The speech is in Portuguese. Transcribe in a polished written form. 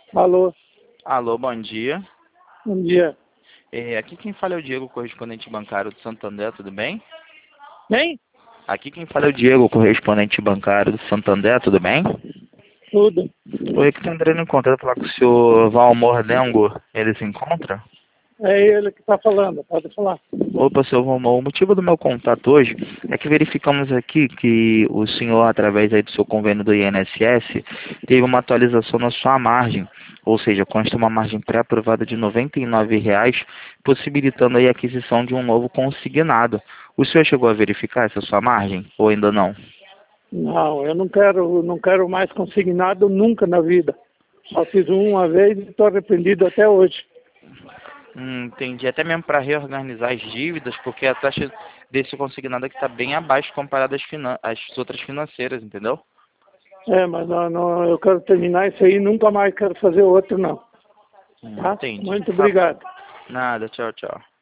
Alô, Alô, bom dia. bom dia. Aqui quem fala é o Diego, correspondente bancário do Santander, tudo bem? Bem? Aqui quem fala é o Diego, correspondente bancário do Santander, tudo bem? Tudo. Oi, aqui tá entrando em contato para falar com o senhor Valmor Lengo, ele se encontra? É ele que está falando, pode falar. Opa, seu Valmor, o motivo do meu contato hoje é que verificamos aqui que o senhor, através aí do seu convênio do INSS, teve uma atualização na sua margem, ou seja, consta uma margem pré-aprovada de R$ 99,00, possibilitando aí a aquisição de um novo consignado. O senhor chegou a verificar essa sua margem ou ainda não? Não, eu não quero mais consignado nunca na vida. Só fiz uma vez e estou arrependido até hoje. Entendi. Até mesmo para reorganizar as dívidas, porque a taxa desse consignado aqui está bem abaixo comparada às outras financeiras, entendeu? É, mas eu quero terminar isso aí e nunca mais quero fazer outro, não. Tá? Entendi. Muito Tá. obrigado. Nada, tchau, tchau.